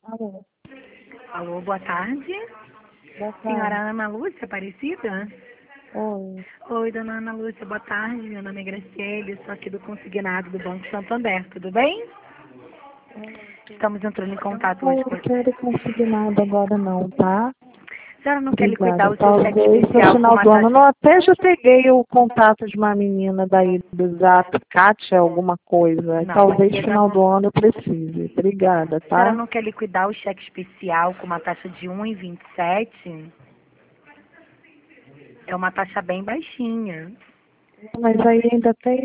Alô, Alô, boa tarde. boa tarde. Senhora Ana Lúcia Aparecida? Oi. Oi, dona Ana Lúcia, boa tarde. Meu nome é Graciele, sou aqui do Consignado do Banco Santander, tudo bem? Estamos entrando em contato Não, hoje eu com não a quero consignado agora não, tá? A senhora não quer liquidar Obrigada. o seu cheque Talvez no especial com final uma do ano. taxa... Não, até já peguei o contato de uma menina daí do Zap, Kátia, alguma coisa. Não, Talvez aqui no é da... final do ano eu precise. Obrigada, A senhora tá? não quer liquidar o cheque especial com uma taxa de 1,27? É uma taxa bem baixinha. Mas aí ainda tem